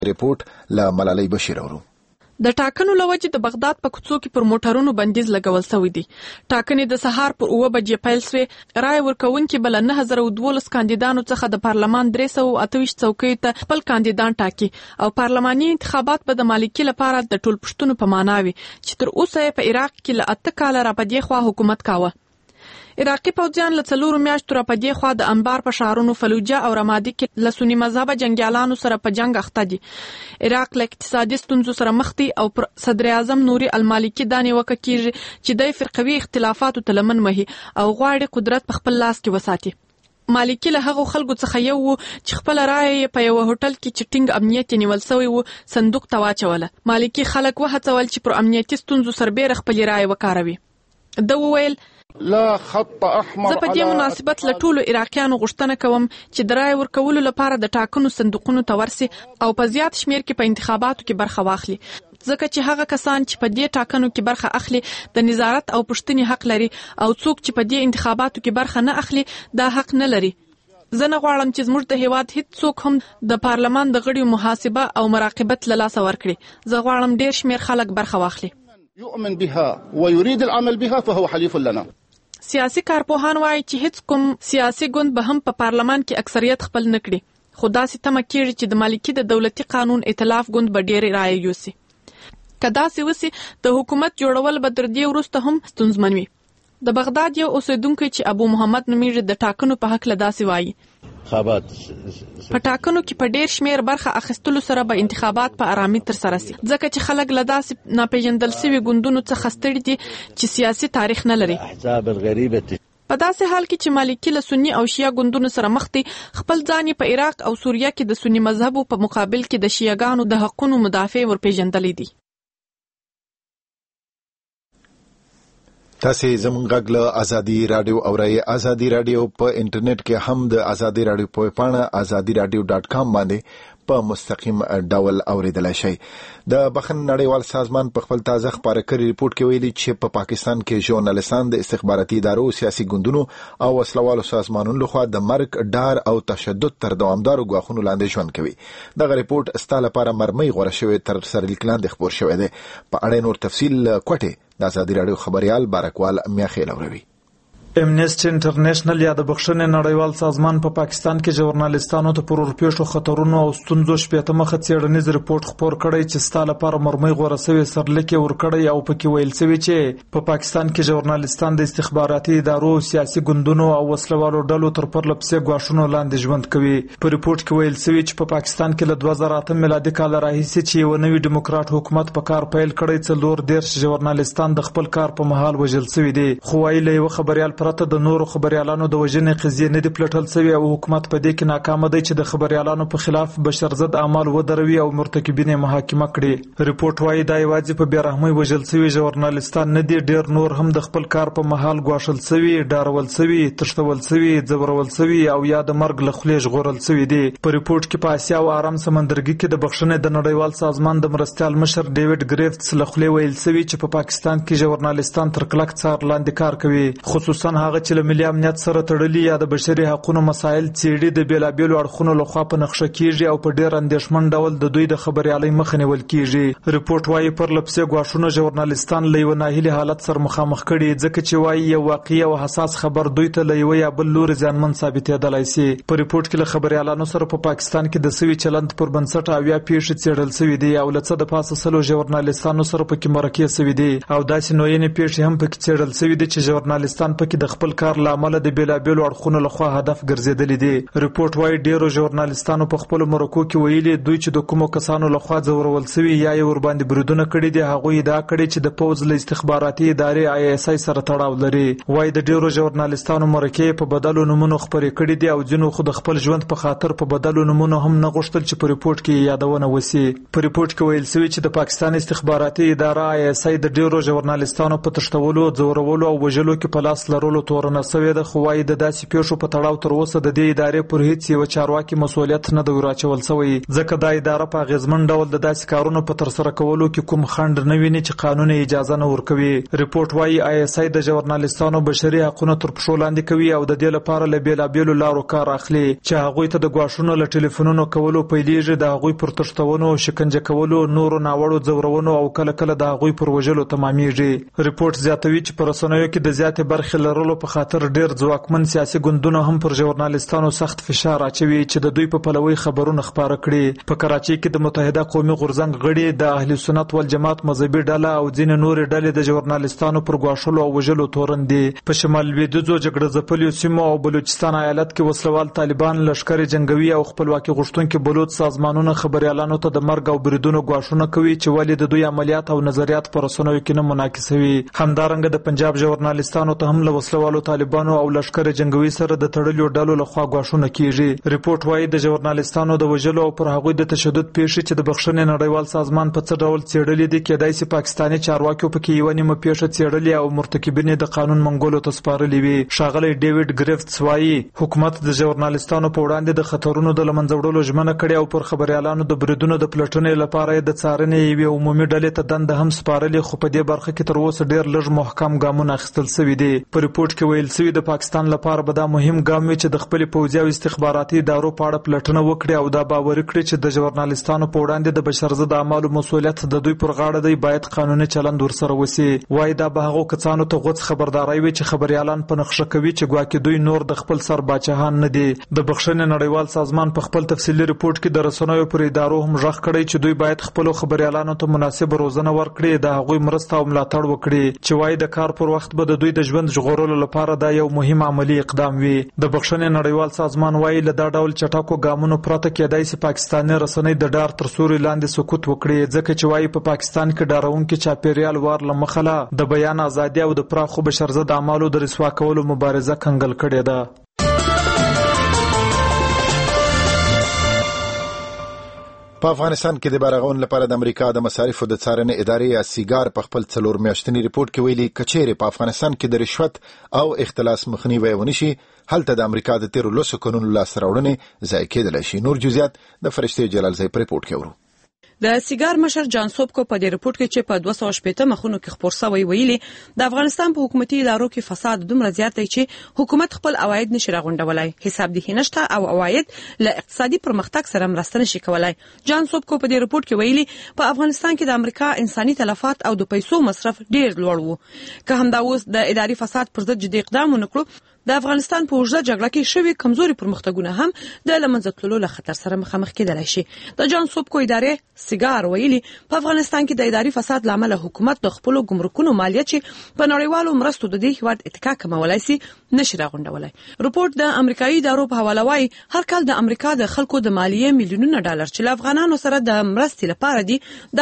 ریپورت له ملالۍ بشیر اورو. د ټاکنو لوجې د بغداد په کوڅو کې پر موټرونو بندیز لګول شوی دی. ټاکنې د سهار پر 9 بجې پیل شوې. رای ورکوونکي بل 9012 کاندیدانو څخه د پارلمان 328 څوکیو ته خپل کاندیدان ټاکي او پارلماني انتخابات به د مالکي لپاره د ټول پښتون په معنا وي چې تر اوسه په عراق کې له 8 کال را پدې خوا حکومت کاوه. عراقي پوځیان له 4 میاشتو را پدې خوا د انبار په شهرونو فلوجه او رمادي کې له سنی مذهب جنگیالانو سره په جنگ اخته دي. عراق له اقتصادي ستونزو سره مخ دي او پر صدر اعظم نوري المالکي دانې وکړي چې د فرقوي اختلافاتو تلمن وهي او غواړي قدرت په خپل لاس کې وساتي. مالکي له هغه خلکو څخه یو چې خپل رای په یو هوټل کې چې ټینګ امنیت نیول شوی وو صندوق ته واچوله. مالکي خلک وهڅول چې پر امنیتي ستونزو سربېره خپل رای وکاروي. د وویل لا خط احمر. زه په دې مناسبت له ټولو عراقیانو غوښتنه کوم چې د رای ورکولو لپاره د ټاکنو صندوقونو ته ورسي او په زیات شمیر کې په انتخاباتو کې برخه واخلي، ځکه چې هغه کسان چې په دې ټاکنو کې برخه اخلي د نظارت او پوښتنې حق لري او څوک چې په دې انتخاباتو کې برخه نه اخلي دا حق نه لري. زه نه غواړم چې زموږ د هیواد هیڅ څوک هم د پارلمان د غړیو محاسبه او مراقبت له لاسه ورکړي. زه غواړم ډیر شمیر خلک برخه واخلي. يؤمن بها ويريد العمل بها فهو حليف لنا. سیاسي کارپوهان وایي چې هیڅ کوم سیاسي ګوند به هم په پارلمان کې اکثریت خپل نه کړي، خو داسې تمه کېږي چې د مالکي د دولتي قانون ائتلاف ګوند به ډېرې رایې یوسي. که داسې وسي د حکومت جوړول به تر دې وروسته هم ستونزمن وي. د بغداد یو اوسیدونکی چې ابو محمد نومیږي د ټاکنو په هکله داسې وایي. په ټاکنو کې په ډیر شمیر برخه اخیستلو سره به انتخابات په آرامي تر سره سي، ځکه چې خلک له داسې ناپېژندل شوي ګوندونو څخه ستړي دي چې سیاسي تاریخ نه لري. په داسې حال کې چې مالکي له سني او شیعه ګوندونو سره مخ دي، خپل ځان په عراق او سوریه کې د سني مذهبو په مقابل کې د شیعهګانو د حقونو مدافع ورپېژندلي دي. تاسې زموږ غږ له ازادي راډیو اورئ. ازادي راډیو په انټرنیټ کې هم د ازادي راډیو په پاڼه azadiradio.com باندې په مستقیم ډول اوریدلای شئ. د بخښنې نړیوال سازمان په خپل تازه خپاره کړي ریپورت کې ویلي چې په پاکستان کې ژورنالستان د استخباراتي ادارو، سیاسي ګوندونو او وسلوالو سازمانونو لخوا د مرګ، ډار او تشدد تر دوامدارو ګواښونو لاندې ژوند کوي. دغه ریپورت ستا لپاره مرمۍ غوره شوی تر سرلیک لاندې خپور شوی دی. په اړه نور تفصیل کوټه د ازادي راډیو خبريال بارکوال میاخیل اوروي. امنیسټي انټرنیشنل یا د بخښنې نړیوال سازمان په پاکستان کې ژورنالستانو ته پر ورپېښو خطرونو او ستونزو شپېته مخه څېړنیز ریپورت خپور کړی چې ستا لپاره مرمۍ غوره شوی سرلیک یې ورکړی او پکې ویل شوي چې په پاکستان کې ژورنالستان د استخباراتي ادارو، سیاسي ګوندونو او وسلوالو ډلو تر پرله پسې ګواښونو لاندې ژوند کوي. په ریپورت کې ویل شوي چې په پاکستان کې له 2008 میلادي کال راهیسې چې یو نوی ډیموکراټ حکومت په کار پیل کړی 40 ژورنالستان د خپل کار په مهال وژل شوي دي. خو وايي له یو خبريال پرته د نورو خبريالانو د وژنې قضیې نه دي پلټل شوی او حکومت په دې کې ناکام دی چې د خبريالانو په خلاف بشرضد اعمال ودروي او مرتکبین محاکمه کړي. ریپورت وايي دا یوازې په بیرحمۍ وژل شوي ژورنالستان نه دي، ډیر نور هم د خپل کار په مهال ګواښل شوي، ډارول شوي، تښتول شوي، ځورول شوي او یا د مرګ له خولې ژغورل شوي دي. په ریپورت کې په اسیا او آرام سمندرګي کې د بخښنې د نړیوال سازمان د مرستیال مشر ډیوډ ګریفتس له خولې ویل شوي چې په پاکستان کې ژورنالستان تر کلک څار لاندې کار کوي، خصوصا هغه چې له ملي امنیت سره تړلي یا د بشري حقوقو مسایل څېړي د بیلابېلو اړخونو لخوا په نقشه کېږي او په ډېر اندېښمن ډول د دوی د خبریالۍ مخه نیول کېږي. ریپورت وايي پرله پسې ګواښونه ژورنالستان له یوه ناهیلي حالت سره مخامخ کړي، ځکه چې وايي یو واقعي او حساس خبر دوی ته له یوه یا بل لوري زیانمن ثابتېدلی سي. په ریپورت کې له خبریالانو سره په پاکستان کې د سوي چلند پر بنسټ 80 پیښې څېړل شوي دي او له څه د پاسه 100 ژورنالستانو سره پکې مرکې شوي دي او داسې نوعینې پیښې هم پکې څېړل شوي دي چې ژورنالستان پکې د خپل کار له امله د بیلابېلو اړخونو لخوا هدف ګرځېدلي دي. ریپورت وايي ډیرو ژورنالستانو په خپلو مرکو کې ویلي دوی چې د کومو کسانو لخوا ځورول شوي یا یې ورباندې بریدونه کړي دي هغوی ادعا کړې چې د پوځ له استخباراتي ادارې ISI سره تړاو لري. وايي د ډیرو ژورنالستانو مرکې په بدلو نومونو خپرې کړي دي او ځینو خو د خپل ژوند په خاطر په بدلو نومونو هم نه غوښتل چې په ریپورت کې یادونه وسی. په ریپورت کې ویل شوي چې د پاکستان استخباراتي اداره ISI د ډیرو ژورنالستانو په تښتولو، ځورولو او وژلو کې په لاس لرلو لارولو تورنه سوې ده، خو وايي د داسې پیښو په تړاو تر اوسه د دې ادارې پر هیڅ یو چارواکي مسؤلیت نه دی راچول شوی، ځکه دا اداره په اغیزمن ډول د داسې کارونو په ترسره کولو کې کوم خنډ نه ویني چې قانون اجازه نه ورکوي. ریپورت وايي ISI د ژورنالیستانو بشري حقوقو تر پښو لاندې کوي او د دې لپاره له بیلابیلو لارو کار اخلي چې هغوی ته د غواښونو له ټلیفونونو کولو پیلېږي، د هغوی پر تښتونو، شکنجه کولو، نورو ناوړو ځورونو او کله کله د هغوی پر وژلو تمامېږي. ریپورت زیاتوي چې په رسنیو کې د زیاتې برخې لرلو په خاطر ډېر ځواکمن سیاسي ګوندونه هم پر ژورنالیستانو سخت فشار اچوي چې د دوی په پلوي خبرونه خپاره کړي. په کراچۍ کې د متحده قومي غورځنګ غړي، د اهل سنت والجماعت مذهبي ډله او ځینې نورې ډلې د ژورنالیستانو پر غواښلو او وژلو تورن دي. په شمال لویدیځو جګړه ځپلیو سیمو او بلوچستان ایالت کې وسلوال طالبان، لشکر جنگوي او خپلواکي غوښتونکي بلوچ سازمانونه خبريالانو ته د مرګ او بریدونو غواښونه کوي چې ولې د دوی عملیات او نظریات پر رسنیو کې نه منعکسوي. همدارنګه د پنجاب ژورنالیستانو ته هم له وسلوالو طالبانو او لشکر جنگوي سره د تړلو ډلو لخوا غواښونه کیږي. ریپورت وايي د ژورنالیستانو د وژلو او پر هغوی د تشدد پیښې چې د بخښنې نړیوال سازمان په څه ډول څېړلې دي، کېدای شي پاکستاني چارواکیو پکې یوه نیمه پیښه څېړلې او مرتکبین د قانون منګولو ته سپارلې وي. ښاغلی ډیوډ ګریفتس وايي حکومت د ژورنالیستانو په وړاندې د خطرونو د له منځه وړلو ژمنه کړې او پر خبريالانو د بریدونو د پلټنې لپاره د څارنې یوې عمومي ډلې ته دنده هم سپارلې، خو په دې برخه کې تر اوسه ډېر لږ محکم ګامونه اخیستل شوي دي. په ریپورت کې ویل شوي د پاکستان لپاره به دا مهم ګام وي چې د خپل پوځي او استخباراتي ادارو په اړه پلټنه وکړي او دا باور کړي چې د ژورنالیستانو په وړاندې د بشرضد اعمالو مسؤلیت د دوی پر غاړه دی، باید قانوني چلند ورسره وشي. وايي دا به هغو کسانو ته غوڅ خبرداری وي چې خبريالان په نقشه کوي چې ګواکې دوی نور د خپل سر باچاهان نه دي. د بخښنې نړیوال سازمان په خپل تفصیلي ریپورت کې د رسنیو پر ادارو هم غږ کړی چې دوی باید خپل خبريالانو ته مناسب روزنه ورکړي، د هغوی مرسته او ملاتړ وکړي، چې وايي د کار پر وخت به د دوی د ژوند ژغورلو لپاره دا یو مهم عملی اقدام وي. د بخښنې نړیوال سازمان وايي له دا ډول چټکو ګامونو پرته کېدای شي پاکستاني رسنۍ د ډار تر سوري لاندې سکوت وکړي، ځکه چې وايي په پاکستان کې ډارونکي چاپیریال وار له مخه د بیان ازادي او د پراخو بشرضد اعمالو د رسوا کولو مبارزه کنګل کړې ده. په افغانستان کې د بارغون لپاره د امریکا د مصارفو د څارنې ادارې یا سیګار په خپل 4 میاشتني ریپورت کې ویلي کچېرې په افغانستان کې د رشوت او اختلاس مخنیوی ونشي، هلته د امریکا د 13 قانون لاسته راوړنې ضایع کېدلی شي. نور جزئیات د فرشتې جلالزی په ریپورت کې ورو. د سیګار مشر جان سوبکو په دې ریپورت کې چې په 280 مخونو کې خبر شوی ویلي د افغانستان په حکومتي ادارو کې فساد دومره زیات دی چې حکومت خپل عواید نشي راغونډولای، حساب دهي نشته او عواید له اقتصادي پرمختګ سره مرسته نشي کولای. جان سوبکو په دې ریپورت کې ویلي په افغانستان کې د امریکا انساني تلفات او د پیسو مصرف ډیر لوړ وو. که هم دا اوس د اداري فساد پر ضد جدي اقدام ونکړو، د افغانستان په اوږده جګړه کې شوي کمزوري پرمختګونه هم د له منځه تللو له خطر سره مخامخ کېدلی شي. د جان سوبکو ادارې سیګار ویلي په افغانستان کې د اداري فساد له امله حکومت د خپلو ګمرکونو مالیه چې په نړیوالو مرستو د دې هیواد اتکا کمولای شي نشي راغونډولای. ریپورت د امریکایي ادارو په حواله وايي هر کال د امریکا د خلکو د مالیې میلیونونه ډالر چې له افغانانو سره د مرستې لپاره دي د